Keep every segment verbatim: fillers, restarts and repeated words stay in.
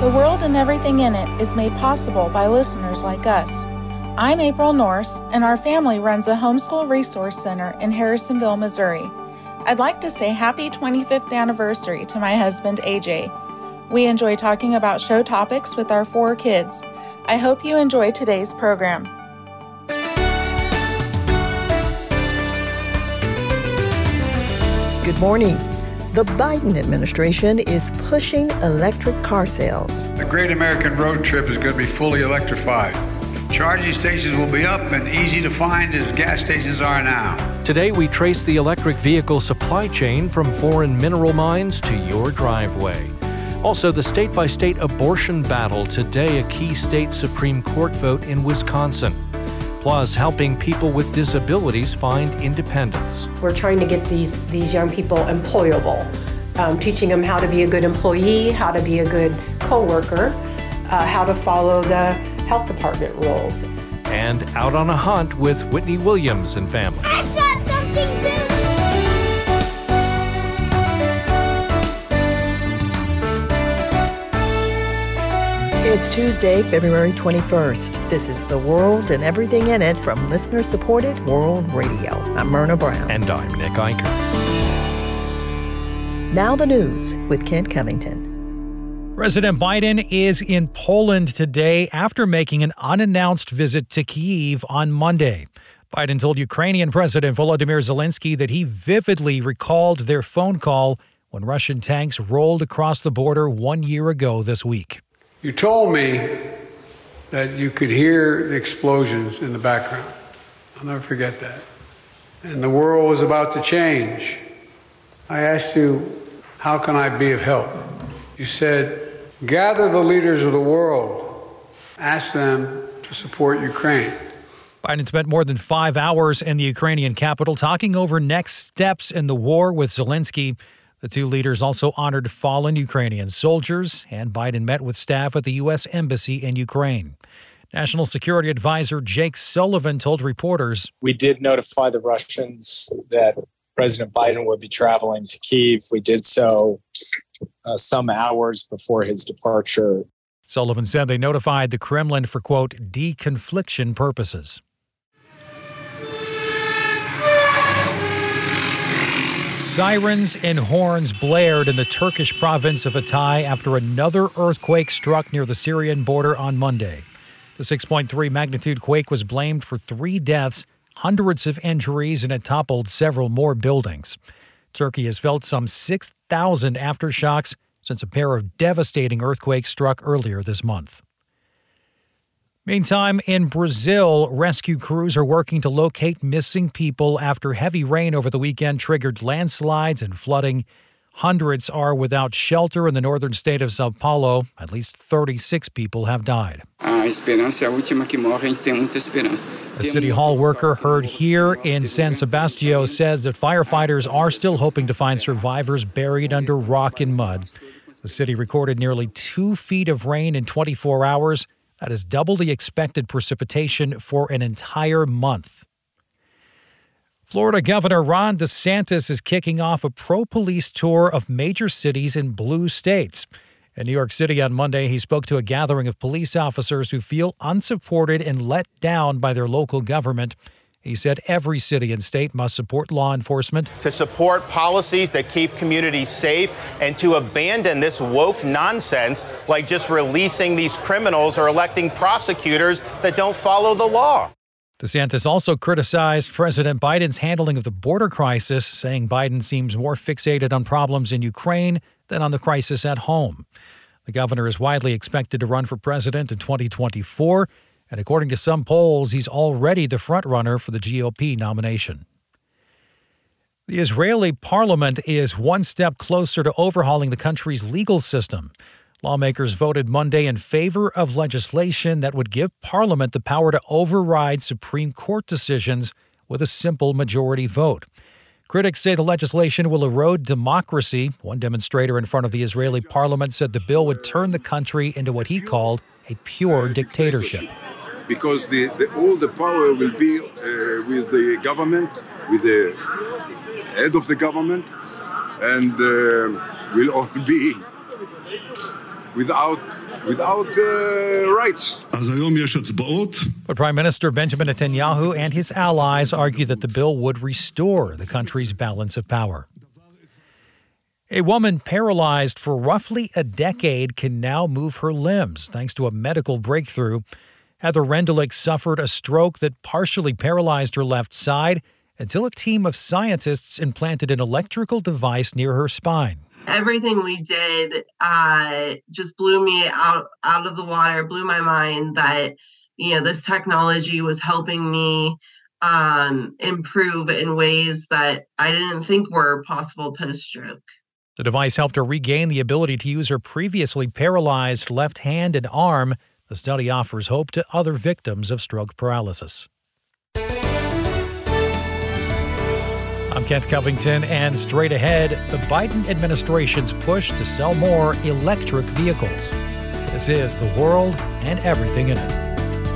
The World and Everything in It is made possible by listeners like us. I'm April Norse, and our family runs a homeschool resource center in Harrisonville, Missouri. I'd like to say happy twenty-fifth anniversary to my husband, A J. We enjoy talking about show topics with our four kids. I hope you enjoy today's program. Good morning. The Biden administration is pushing electric car sales. The Great American Road Trip is going to be fully electrified. Charging stations will be up and easy to find as gas stations are now. Today, we trace the electric vehicle supply chain from foreign mineral mines to your driveway. Also, the state-by-state abortion battle. Today, a key state Supreme Court vote in Wisconsin. Plus, helping people with disabilities find independence. We're trying to get these, these young people employable, um, teaching them how to be a good employee, how to be a good coworker, uh, how to follow the health department rules. And out on a hunt with Whitney Williams and family. I shot something big! It's Tuesday, February twenty-first. This is The World and Everything in It from listener-supported World Radio. I'm Myrna Brown. And I'm Nick Eicher. Now the news with Kent Covington. President Biden is in Poland today after making an unannounced visit to Kyiv on Monday. Biden told Ukrainian President Volodymyr Zelensky that he vividly recalled their phone call when Russian tanks rolled across the border one year ago this week. You told me that you could hear the explosions in the background. I'll never forget that. And the world was about to change. I asked you, how can I be of help? You said, gather the leaders of the world. Ask them to support Ukraine. Biden spent more than five hours in the Ukrainian capital talking over next steps in the war with Zelensky. The two leaders also honored fallen Ukrainian soldiers, and Biden met with staff at the U S Embassy in Ukraine. National Security Advisor Jake Sullivan told reporters, "We did notify the Russians that President Biden would be traveling to Kyiv. We did so uh, some hours before his departure." Sullivan said they notified the Kremlin for, quote, deconfliction purposes. Sirens and horns blared in the Turkish province of Hatay after another earthquake struck near the Syrian border on Monday. The six point three magnitude quake was blamed for three deaths, hundreds of injuries, and it toppled several more buildings. Turkey has felt some six thousand aftershocks since a pair of devastating earthquakes struck earlier this month. Meantime, in Brazil, rescue crews are working to locate missing people after heavy rain over the weekend triggered landslides and flooding. Hundreds are without shelter in the northern state of Sao Paulo. At least thirty-six people have died. A city hall worker heard here in San Sebastião says that firefighters are still hoping to find survivors buried under rock and mud. The city recorded nearly two feet of rain in twenty-four hours. That is double the expected precipitation for an entire month. Florida Governor Ron DeSantis is kicking off a pro-police tour of major cities in blue states. In New York City on Monday, he spoke to a gathering of police officers who feel unsupported and let down by their local government. He said every city and state must support law enforcement, to support policies that keep communities safe, and to abandon this woke nonsense like just releasing these criminals or electing prosecutors that don't follow the law. DeSantis also criticized President Biden's handling of the border crisis, saying Biden seems more fixated on problems in Ukraine than on the crisis at home. The governor is widely expected to run for president in twenty twenty-four. And according to some polls, he's already the frontrunner for the G O P nomination. The Israeli parliament is one step closer to overhauling the country's legal system. Lawmakers voted Monday in favor of legislation that would give parliament the power to override Supreme Court decisions with a simple majority vote. Critics say the legislation will erode democracy. One demonstrator in front of the Israeli parliament said the bill would turn the country into what he called a pure dictatorship. Because the, the, all the power will be uh, with the government, with the head of the government, and uh, will all be without without uh, rights. But Prime Minister Benjamin Netanyahu and his allies argue that the bill would restore the country's balance of power. A woman paralyzed for roughly a decade can now move her limbs thanks to a medical breakthrough. Heather Rendulic suffered a stroke that partially paralyzed her left side until a team of scientists implanted an electrical device near her spine. Everything we did uh, just blew me out, out of the water, blew my mind that, you know, this technology was helping me um, improve in ways that I didn't think were possible post-stroke. The device helped her regain the ability to use her previously paralyzed left hand and arm. The study offers hope to other victims of stroke paralysis. I'm Kent Covington, and straight ahead, the Biden administration's push to sell more electric vehicles. This is The World and Everything in It.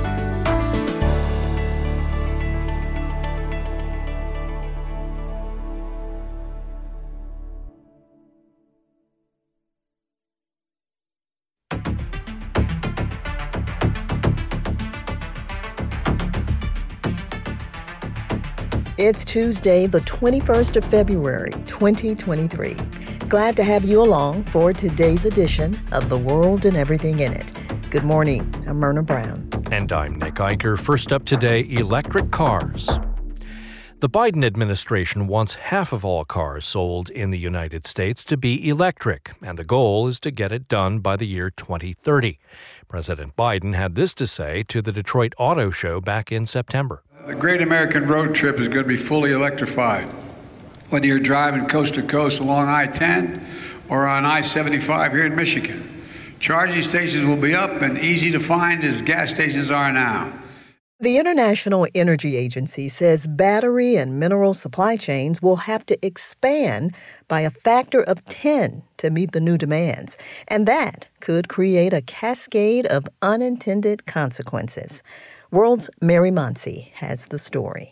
It's Tuesday, the twenty-first of February, twenty twenty-three. Glad to have you along for today's edition of The World and Everything in It. Good morning. I'm Myrna Brown. And I'm Nick Eicher. First up today, electric cars. The Biden administration wants half of all cars sold in the United States to be electric, and the goal is to get it done by the year twenty thirty. President Biden had this to say to the Detroit Auto Show back in September. The Great American Road Trip is going to be fully electrified. Whether you're driving coast to coast along I ten or on I seventy-five here in Michigan, charging stations will be up and easy to find as gas stations are now. The International Energy Agency says battery and mineral supply chains will have to expand by a factor of ten to meet the new demands, and that could create a cascade of unintended consequences. World's Mary Monsi has the story.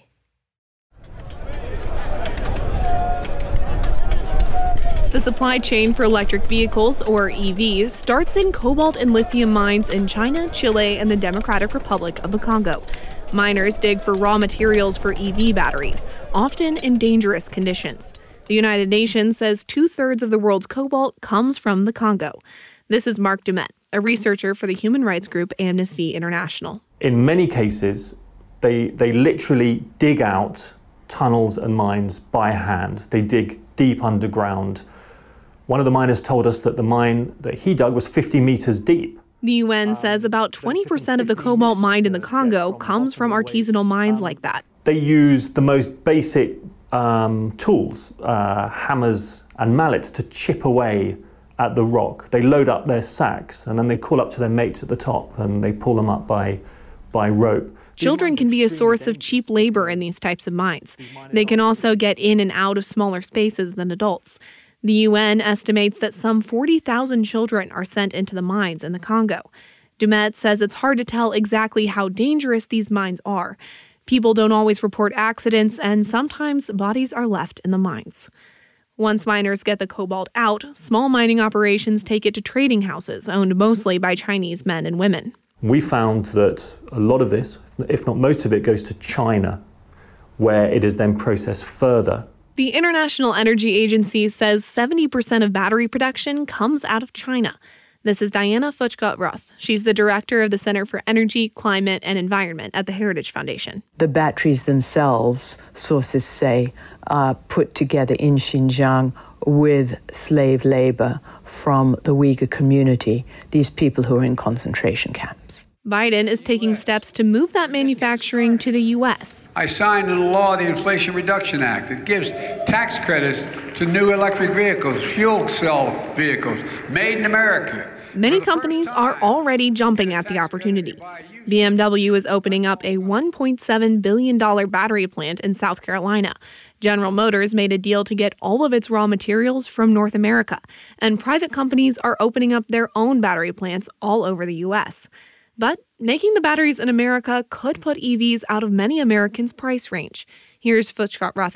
The supply chain for electric vehicles, or E Vs, starts in cobalt and lithium mines in China, Chile, and the Democratic Republic of the Congo. Miners dig for raw materials for E V batteries, often in dangerous conditions. The United Nations says two-thirds of the world's cobalt comes from the Congo. This is Mark Dumet, a researcher for the human rights group Amnesty International. In many cases, they they literally dig out tunnels and mines by hand. They dig deep underground. One of the miners told us that the mine that he dug was fifty meters deep. The U N says about twenty percent of the cobalt mined in the Congo comes from artisanal mines like that. They use the most basic um, tools, uh, hammers and mallets, to chip away at the rock. They load up their sacks and then they call up to their mates at the top and they pull them up by, by rope. Children can be a source of cheap labor in these types of mines. They can also get in and out of smaller spaces than adults. The U N estimates that some forty thousand children are sent into the mines in the Congo. Dumet says it's hard to tell exactly how dangerous these mines are. People don't always report accidents, and sometimes bodies are left in the mines. Once miners get the cobalt out, small mining operations take it to trading houses owned mostly by Chinese men and women. We found that a lot of this, if not most of it, goes to China, where it is then processed further. The International Energy Agency says seventy percent of battery production comes out of China. This is Diana Futchgott-Ruth. She's the director of the Center for Energy, Climate, and Environment at the Heritage Foundation. The batteries themselves, sources say, are put together in Xinjiang with slave labor from the Uyghur community, these people who are in concentration camps. Biden is taking steps to move that manufacturing to the U S. I signed into law the Inflation Reduction Act. It gives tax credits to new electric vehicles, fuel cell vehicles, made in America. Many companies are already jumping at the opportunity. B M W is opening up a one point seven billion dollars battery plant in South Carolina. General Motors made a deal to get all of its raw materials from North America, and private companies are opening up their own battery plants all over the U S. But making the batteries in America could put E Vs out of many Americans' price range. Here's Futchgott-Ruth again.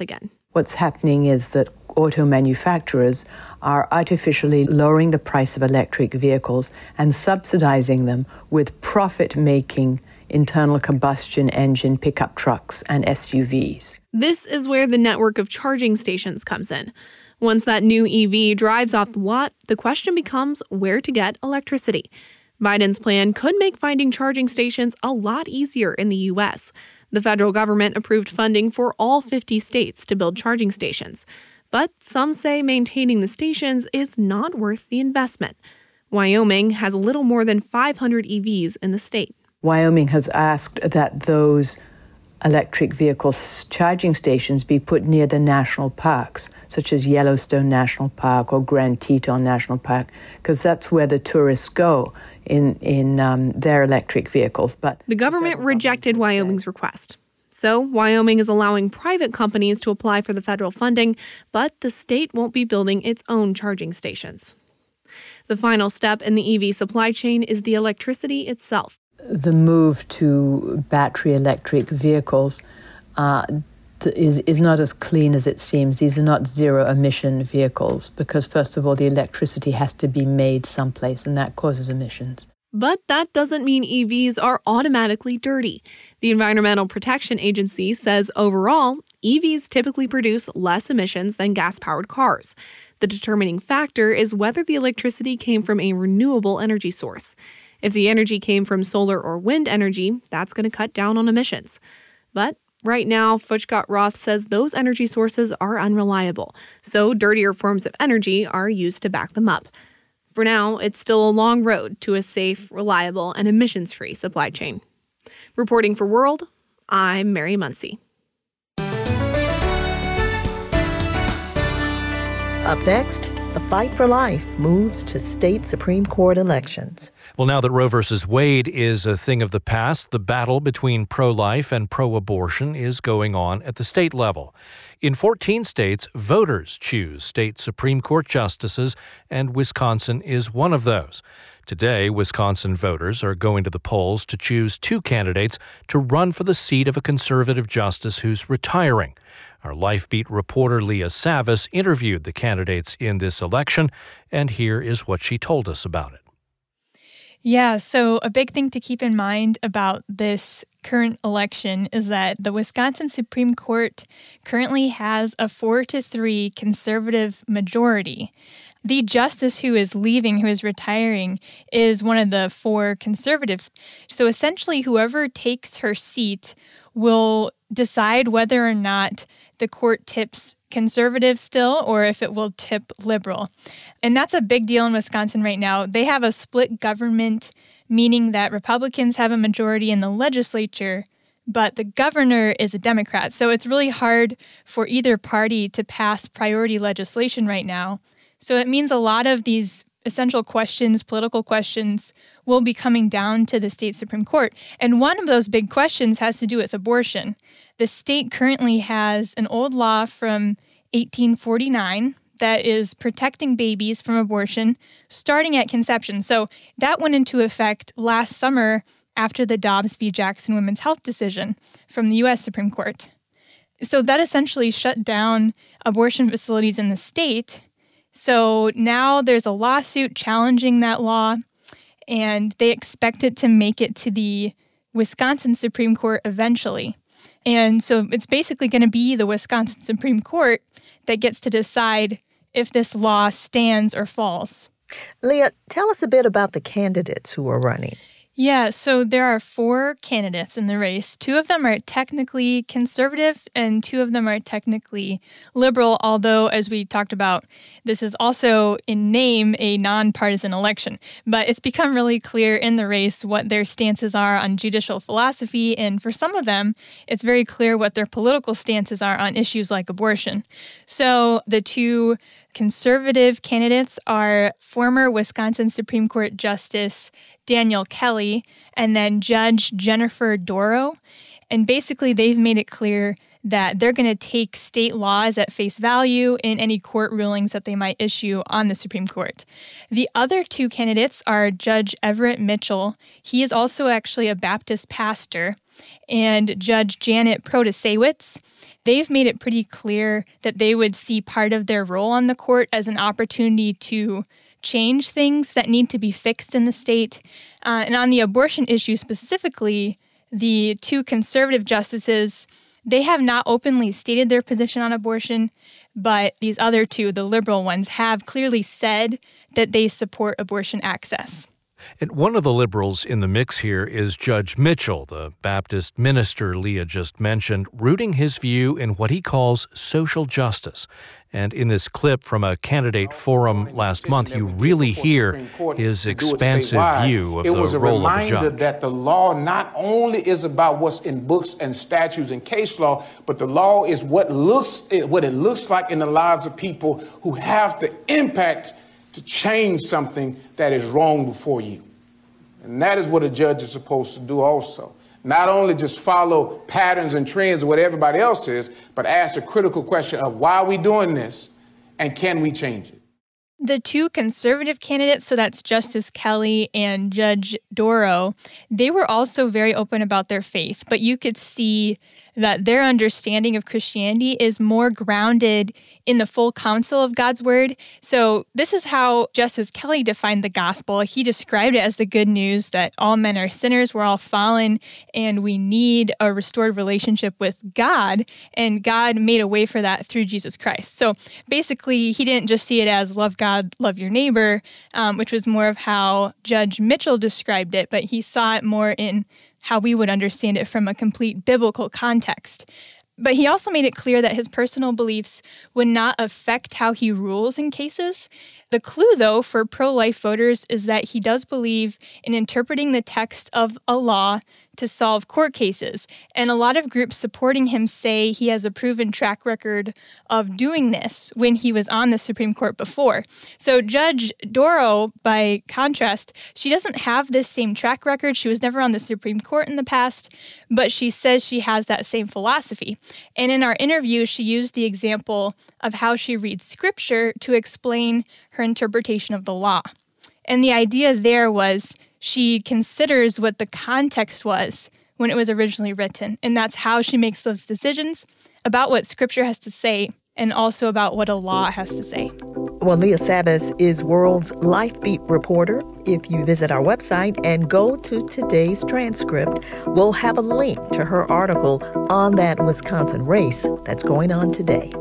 What's happening is that auto manufacturers are artificially lowering the price of electric vehicles and subsidizing them with profit-making internal combustion engine pickup trucks and S U Vs. This is where the network of charging stations comes in. Once that new E V drives off the lot, the question becomes where to get electricity. Biden's plan could make finding charging stations a lot easier in the U S. The federal government approved funding for all fifty states to build charging stations. But some say maintaining the stations is not worth the investment. Wyoming has a little more than five hundred E Vs in the state. Wyoming has asked that those electric vehicle charging stations be put near the national parks, such as Yellowstone National Park or Grand Teton National Park, because that's where the tourists go in, in um, their electric vehicles. But the government rejected Wyoming's request. So Wyoming is allowing private companies to apply for the federal funding, but the state won't be building its own charging stations. The final step in the E V supply chain is the electricity itself. The move to battery electric vehicles uh, is, is not as clean as it seems. These are not zero-emission vehicles because, first of all, the electricity has to be made someplace, and that causes emissions. But that doesn't mean E Vs are automatically dirty. The Environmental Protection Agency says overall, E Vs typically produce less emissions than gas-powered cars. The determining factor is whether the electricity came from a renewable energy source. If the energy came from solar or wind energy, that's going to cut down on emissions. But right now, Futchgott-Roth says those energy sources are unreliable, so dirtier forms of energy are used to back them up. For now, it's still a long road to a safe, reliable, and emissions-free supply chain. Reporting for World, I'm Mary Muncy. Up next, the fight for life moves to state Supreme Court elections. Well, now that Roe versus Wade is a thing of the past, the battle between pro-life and pro-abortion is going on at the state level. In fourteen states, voters choose state Supreme Court justices, and Wisconsin is one of those. Today, Wisconsin voters are going to the polls to choose two candidates to run for the seat of a conservative justice who's retiring. Our LifeBeat reporter Leah Savas interviewed the candidates in this election, and here is what she told us about it. Yeah, so a big thing to keep in mind about this current election is that the Wisconsin Supreme Court currently has a four to three conservative majority. The justice who is leaving, who is retiring, is one of the four conservatives. So essentially, whoever takes her seat will decide whether or not the court tips conservative still or if it will tip liberal. And that's a big deal in Wisconsin right now. They have a split government, meaning that Republicans have a majority in the legislature, but the governor is a Democrat. So it's really hard for either party to pass priority legislation right now. So it means a lot of these essential questions, political questions, will be coming down to the state Supreme Court. And one of those big questions has to do with abortion. The state currently has an old law from eighteen forty-nine that is protecting babies from abortion starting at conception. So that went into effect last summer after the Dobbs v. Jackson women's health decision from the U S Supreme Court. So that essentially shut down abortion facilities in the state. So now there's a lawsuit challenging that law, and they expect it to make it to the Wisconsin Supreme Court eventually. And so it's basically going to be the Wisconsin Supreme Court that gets to decide if this law stands or falls. Leah, tell us a bit about the candidates who are running. Yeah, so there are four candidates in the race. Two of them are technically conservative and two of them are technically liberal, although, as we talked about, this is also in name a nonpartisan election. But it's become really clear in the race what their stances are on judicial philosophy, and for some of them, it's very clear what their political stances are on issues like abortion. So the two conservative candidates are former Wisconsin Supreme Court Justice Daniel Kelly and then Judge Jennifer Dorow. And basically, they've made it clear that they're going to take state laws at face value in any court rulings that they might issue on the Supreme Court. The other two candidates are Judge Everett Mitchell. He is also actually a Baptist pastor, and Judge Janet Protasewicz. they've made it pretty clear that they would see part of their role on the court as an opportunity to change things that need to be fixed in the state. Uh, and on the abortion issue specifically, the two conservative justices, they have not openly stated their position on abortion, but these other two, the liberal ones, have clearly said that they support abortion access. And one of the liberals in the mix here is Judge Mitchell, the Baptist minister Leah just mentioned, rooting his view in what he calls social justice. And in this clip from a candidate forum last month, you really hear his expansive view of the role of the judge. It was a reminder that the law not only is about what's in books and statutes and case law, but the law is what looks what it looks like in the lives of people who have the impact to change something that is wrong before you. And that is what a judge is supposed to do also. Not only just follow patterns and trends of what everybody else is, but ask the critical question of why are we doing this and can we change it? The two conservative candidates, so that's Justice Kelly and Judge Dorow, they were also very open about their faith, but you could see that their understanding of Christianity is more grounded in the full counsel of God's word. So this is how Justice Kelly defined the gospel. He described it as the good news that all men are sinners, we're all fallen, and we need a restored relationship with God, and God made a way for that through Jesus Christ. So basically, he didn't just see it as love God, love your neighbor, um, which was more of how Judge Mitchell described it, but he saw it more in how we would understand it from a complete biblical context. But he also made it clear that his personal beliefs would not affect how he rules in cases. The clue, though, for pro-life voters is that he does believe in interpreting the text of a law to solve court cases. And a lot of groups supporting him say he has a proven track record of doing this when he was on the Supreme Court before. So Judge Dorow, by contrast, she doesn't have this same track record. She was never on the Supreme Court in the past, but she says she has that same philosophy. And in our interview, she used the example of how she reads scripture to explain her interpretation of the law. And the idea there was she considers what the context was when it was originally written. And that's how she makes those decisions about what scripture has to say and also about what a law has to say. Well, Leah Savas is World's Life Beat reporter. If you visit our website and go to today's transcript, we'll have a link to her article on that Wisconsin race that's going on today.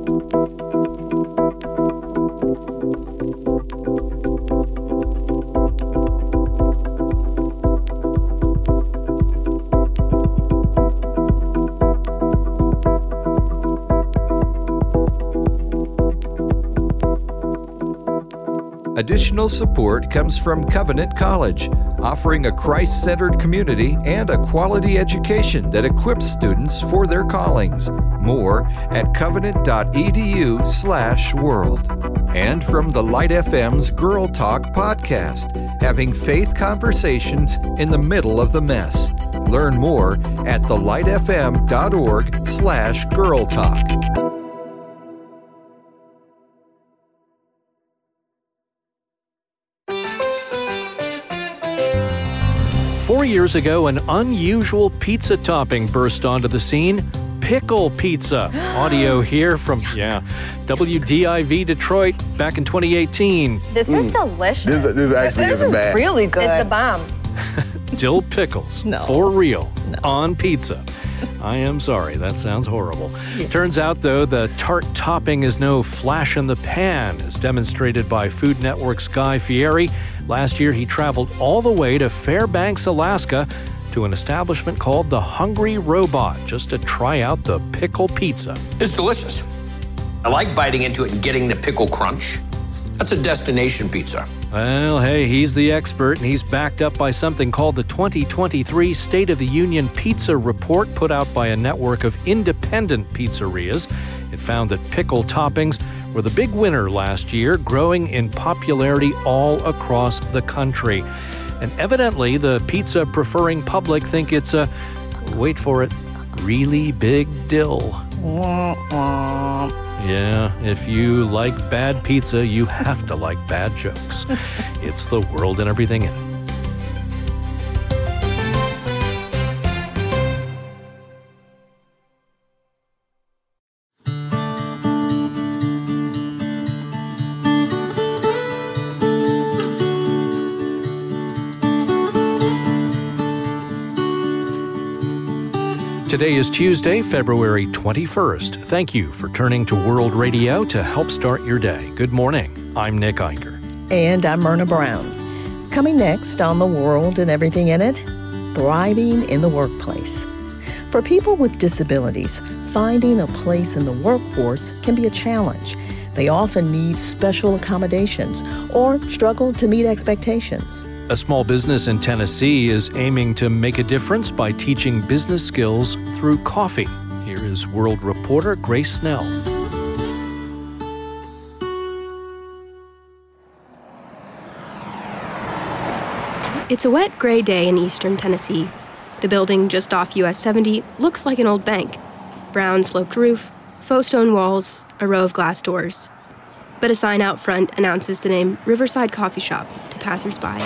Additional support comes from Covenant College, offering a Christ-centered community and a quality education that equips students for their callings. More at covenant.edu slash world. And from the Light F M's Girl Talk podcast, having faith conversations in the middle of the mess. Learn more at thelightfm.org slash girl talk. Four years ago, an unusual pizza topping burst onto the scene, pickle pizza. Audio here from, yeah, W D I V Detroit back in twenty eighteen. This is mm. delicious. This, this actually this isn't is bad. really good. It's the bomb. Dill pickles, no. for real, no. on pizza. I am sorry, that sounds horrible. Yeah. Turns out, though, the tart topping is no flash in the pan, as demonstrated by Food Network's Guy Fieri. Last year, he traveled all the way to Fairbanks, Alaska, to an establishment called The Hungry Robot, just to try out the pickle pizza. It's delicious. I like biting into it and getting the pickle crunch. That's a destination pizza. Well, hey, he's the expert, and he's backed up by something called the twenty twenty-three State of the Union Pizza Report put out by a network of independent pizzerias. It found that pickle toppings were the big winner last year, growing in popularity all across the country. And evidently, the pizza-preferring public think it's a, wait for it, really big dill. Yeah, if you like bad pizza, you have to like bad jokes. It's the world and everything in it. Today is Tuesday, February twenty-first. Thank you for turning to World Radio to help start your day. Good morning. I'm Nick Eicher. And I'm Myrna Brown. Coming next on The World and Everything in It, thriving in the workplace. For people with disabilities, finding a place in the workforce can be a challenge. They often need special accommodations or struggle to meet expectations. A small business in Tennessee is aiming to make a difference by teaching business skills through coffee. Here is World reporter Grace Snell. It's a wet, gray day in eastern Tennessee. The building just off U S seventy looks like an old bank. Brown sloped roof, faux stone walls, a row of glass doors. But a sign out front announces the name Riverside Coffee Shop to passersby.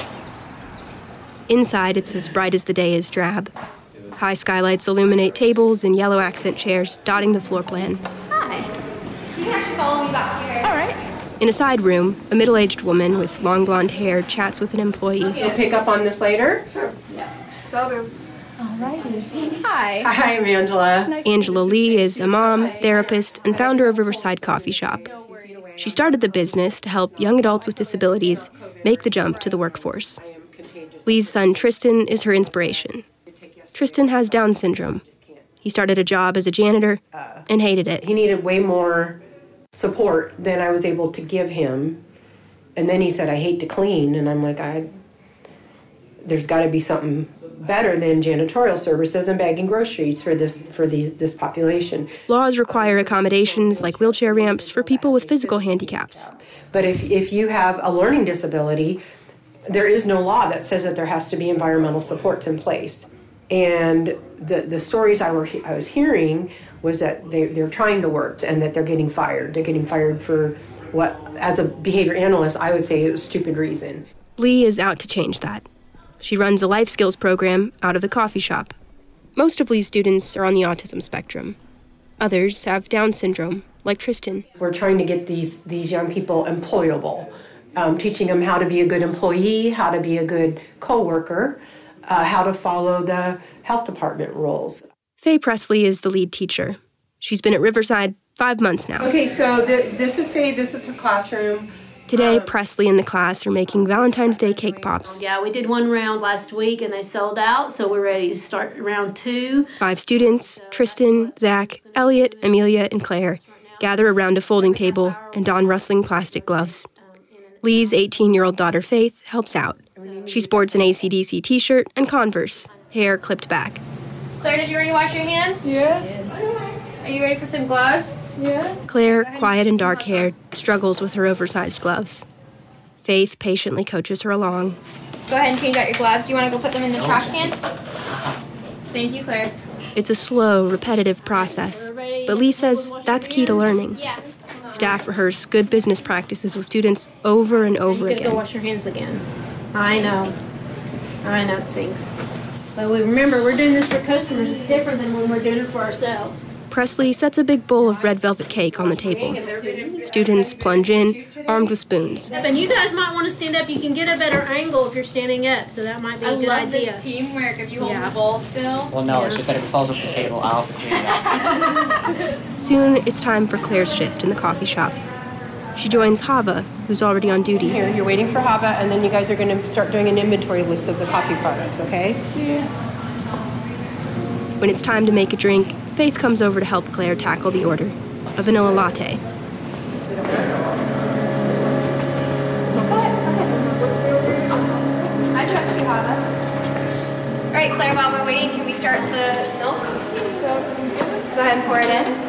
Inside, it's as bright as the day is drab. High skylights illuminate tables and yellow accent chairs dotting the floor plan. Hi. You can actually follow me back here. All right. In a side room, a middle-aged woman with long blonde hair chats with an employee. You'll pick up on this later? Sure. Yeah. So, all right. Hi. Hi, I'm Angela. Nice Angela Lee is a mom, therapist, and founder of Riverside Coffee Shop. She started the business to help young adults with disabilities make the jump to the workforce. Lee's son, Tristan, is her inspiration. Tristan has Down syndrome. He started a job as a janitor and hated it. He needed way more support than I was able to give him. And then he said, I hate to clean. And I'm like, I, there's got to be something better than janitorial services and bagging groceries for this for the, this population. Laws require accommodations like wheelchair ramps for people with physical handicaps. But if, if you have a learning disability, there is no law that says that there has to be environmental supports in place. And the, the stories I, were, I was hearing was that they, they're trying to work and that they're getting fired. They're getting fired for what, as a behavior analyst, I would say is a stupid reason. Lee is out to change that. She runs a life skills program out of the coffee shop. Most of Lee's students are on the autism spectrum. Others have Down syndrome, like Tristan. We're trying to get these, these young people employable, um, teaching them how to be a good employee, how to be a good coworker, uh, how to follow the health department rules. Faye Presley is the lead teacher. She's been at Riverside five months now. Okay, so the, this is Faye, this is her classroom. Today, Presley and the class are making Valentine's Day cake pops. Yeah, we did one round last week and they sold out, so we're ready to start round two. Five students, Tristan, Zach, Elliot, Amelia, and Claire, gather around a folding table and don rustling plastic gloves. Lee's eighteen-year-old daughter, Faith, helps out. She sports an A C D C t-shirt and Converse, hair clipped back. Claire, did you already wash your hands? Yes. Are you ready for some gloves? Yeah. Claire, quiet and dark-haired, struggles with her oversized gloves. Faith patiently coaches her along. Go ahead and change out your gloves. Do you want to go put them in the trash can? Thank you, Claire. It's a slow, repetitive process, but Lee says that's key to learning. Yeah. Staff rehearse good business practices with students over and over again. again. Go wash your hands again. I know. I know it stinks. But we remember, we're doing this for customers. It's different than when we're doing it for ourselves. Presley sets a big bowl of red velvet cake on the table. Students plunge in, armed with spoons. And you guys might want to stand up. You can get a better angle if you're standing up, so that might be a I good love idea. this teamwork. If you hold Yeah. the bowl still. Well, no, it's just that if it falls off the table, I'll have to clean it up. Soon, it's time for Claire's shift in the coffee shop. She joins Hava, who's already on duty. Here, you're waiting for Hava, and then you guys are going to start doing an inventory list of the coffee products, okay? Yeah. When it's time to make a drink, Faith comes over to help Claire tackle the order, a vanilla latte. I trust you, Hava. All right, Claire, while we're waiting, can we start the milk? Go ahead and pour it in.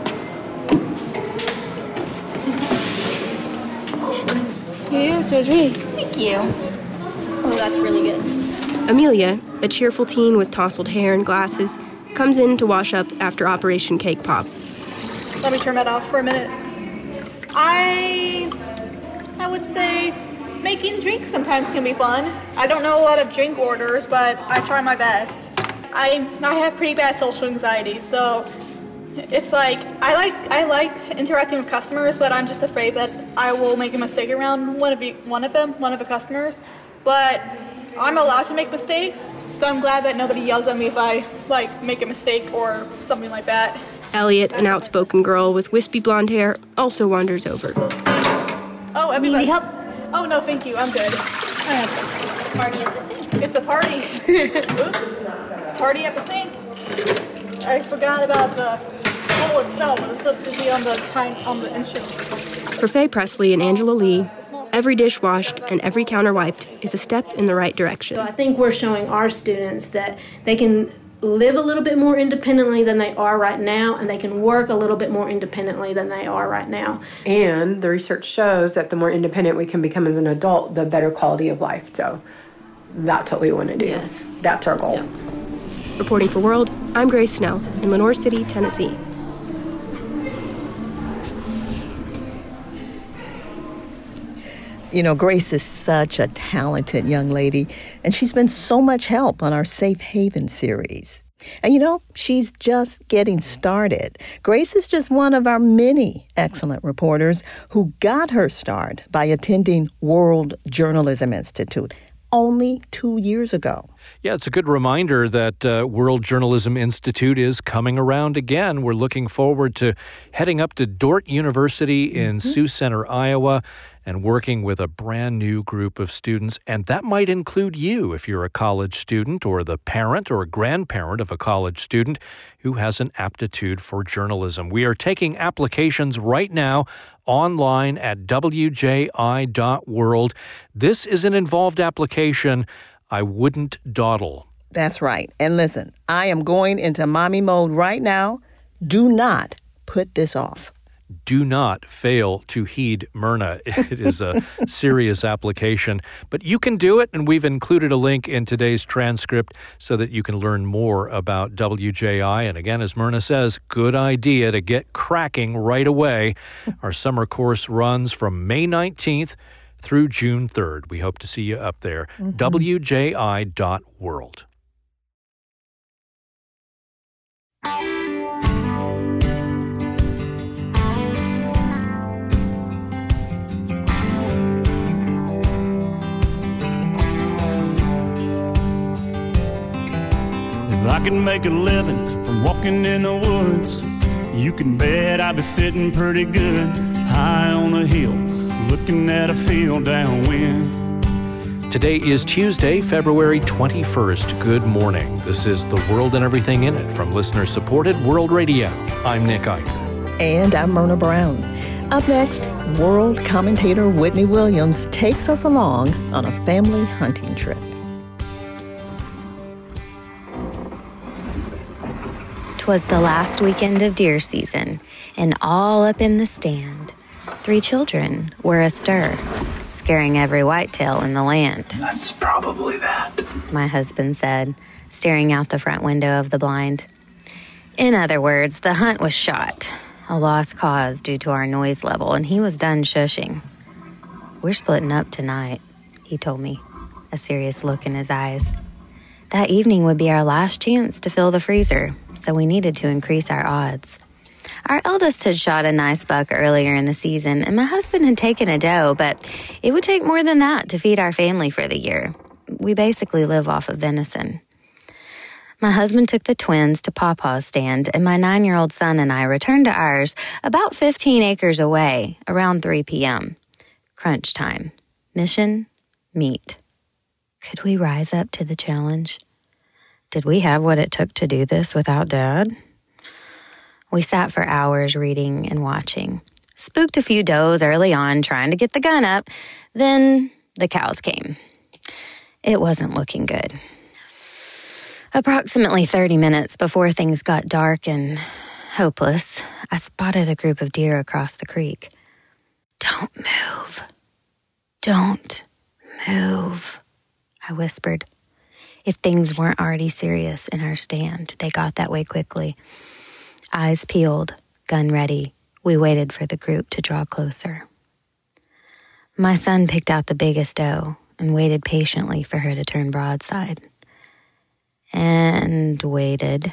Yeah, so ready. Thank you. Oh, that's really good. Amelia, a cheerful teen with tousled hair and glasses, comes in to wash up after Operation Cake Pop. Let me turn that off for a minute. I, I would say making drinks sometimes can be fun. I don't know a lot of drink orders, but I try my best. I I have pretty bad social anxiety, so it's like I like I like interacting with customers, but I'm just afraid that I will make a mistake around one of you, one of them, one of the customers. But I'm allowed to make mistakes, So I'm glad that nobody yells at me if I, like, make a mistake or something like that. Elliot, an outspoken girl with wispy blonde hair, also wanders over. Oh, everybody. Need help? Oh, no, thank you. I'm good. I am. Party at the sink. It's a party. Oops. It's a party at the sink. I forgot about the bowl itself. It was supposed to be on the time on the instrument. For Faye Presley and Angela Lee, every dish washed and every counter wiped is a step in the right direction. So I think we're showing our students that they can live a little bit more independently than they are right now, and they can work a little bit more independently than they are right now. And the research shows that the more independent we can become as an adult, the better quality of life. So that's what we want to do. Yes. That's our goal. Yeah. Reporting for World, I'm Grace Snell in Lenore City, Tennessee. You know, Grace is such a talented young lady, and she's been so much help on our Safe Haven series. And you know, she's just getting started. Grace is just one of our many excellent reporters who got her start by attending World Journalism Institute only two years ago. Yeah, it's a good reminder that uh, World Journalism Institute is coming around again. We're looking forward to heading up to Dordt University in mm-hmm. Sioux Center, Iowa, and working with a brand new group of students. And that might include you if you're a college student or the parent or grandparent of a college student who has an aptitude for journalism. We are taking applications right now online at W J I dot world. This is an involved application. I wouldn't dawdle. That's right. And listen, I am going into mommy mode right now. Do not put this off. Do not fail to heed Myrna. It is a serious application, but you can do it, and we've included a link in today's transcript so that you can learn more about W J I. And again, as Myrna says, good idea to get cracking right away. Our summer course runs from May nineteenth through June third. We hope to see you up there. Mm-hmm. W J I dot world. If I could make a living from walking in the woods, you can bet I'd be sitting pretty good high on a hill, looking at a field downwind. Today is Tuesday, February twenty-first. Good morning. This is The World and Everything in It from listener-supported World Radio. I'm Nick Eicher. And I'm Myrna Brown. Up next, world commentator Whitney Williams takes us along on a family hunting trip. 'Twas the last weekend of deer season, and all up in the stand, three children were astir, scaring every whitetail in the land. That's probably that, my husband said, staring out the front window of the blind. In other words, the hunt was shot, a lost cause due to our noise level, and he was done shushing. We're splitting up tonight, he told me, a serious look in his eyes. That evening would be our last chance to fill the freezer, so we needed to increase our odds. Our eldest had shot a nice buck earlier in the season, and my husband had taken a doe, but it would take more than that to feed our family for the year. We basically live off of venison. My husband took the twins to Pawpaw's stand, and my nine-year-old son and I returned to ours about fifteen acres away around three p.m. Crunch time. Mission, meat. Could we rise up to the challenge? Did we have what it took to do this without Dad? We sat for hours reading and watching. Spooked a few does early on, trying to get the gun up. Then the cows came. It wasn't looking good. Approximately thirty minutes before things got dark and hopeless, I spotted a group of deer across the creek. Don't move. Don't move, I whispered. If things weren't already serious in our stand, they got that way quickly. Eyes peeled, gun ready, we waited for the group to draw closer. My son picked out the biggest doe and waited patiently for her to turn broadside. And waited.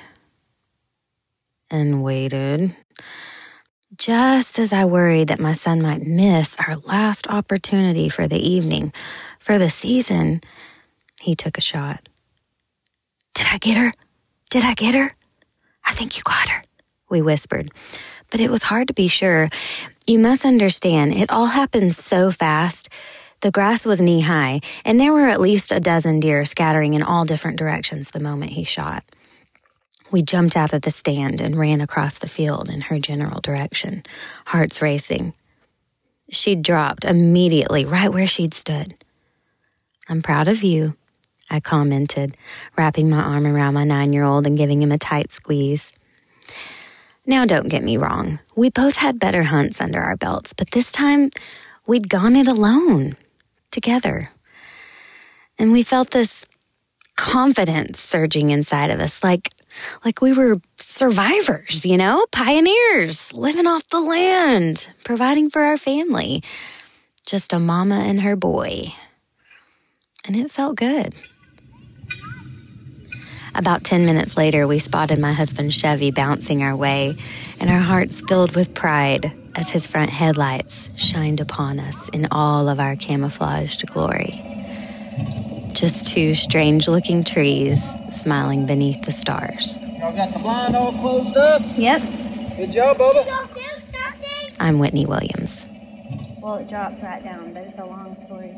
And waited. Just as I worried that my son might miss our last opportunity for the evening, for the season, he took a shot. Did I get her? Did I get her? I think you got her, we whispered. But it was hard to be sure. You must understand, it all happened so fast. The grass was knee-high, and there were at least a dozen deer scattering in all different directions the moment he shot. We jumped out of the stand and ran across the field in her general direction, hearts racing. She'd dropped immediately right where she'd stood. I'm proud of you, I commented, wrapping my arm around my nine-year-old and giving him a tight squeeze. Now, don't get me wrong. We both had better hunts under our belts, but this time we'd gone it alone, together. And we felt this confidence surging inside of us, like like we were survivors, you know, pioneers, living off the land, providing for our family. Just a mama and her boy. And it felt good. About ten minutes later, we spotted my husband's Chevy bouncing our way, and our hearts filled with pride as his front headlights shined upon us in all of our camouflaged glory. Just two strange-looking trees smiling beneath the stars. Y'all got the blind all closed up? Yep. Good job, Bubba. I'm Whitney Williams. Well, it drops right down, but it's a long story.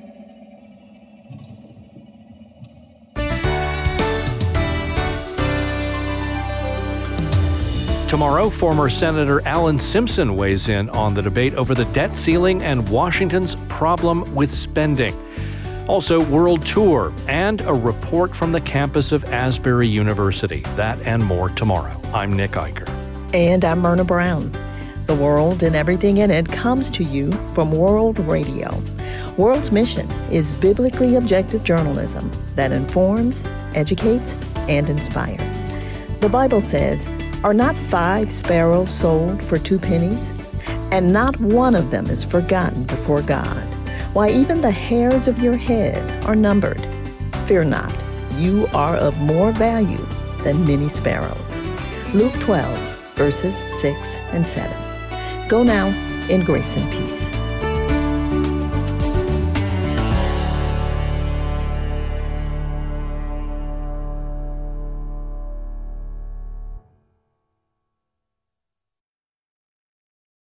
Tomorrow, former Senator Alan Simpson weighs in on the debate over the debt ceiling and Washington's problem with spending. Also, World Tour and a report from the campus of Asbury University. That and more tomorrow. I'm Nick Eicher. And I'm Myrna Brown. The world and everything in it comes to you from World Radio. World's mission is biblically objective journalism that informs, educates, and inspires. The Bible says, "Are not five sparrows sold for two pennies? And not one of them is forgotten before God. Why, even the hairs of your head are numbered. Fear not, you are of more value than many sparrows." Luke twelve, verses six and seven. Go now in grace and peace.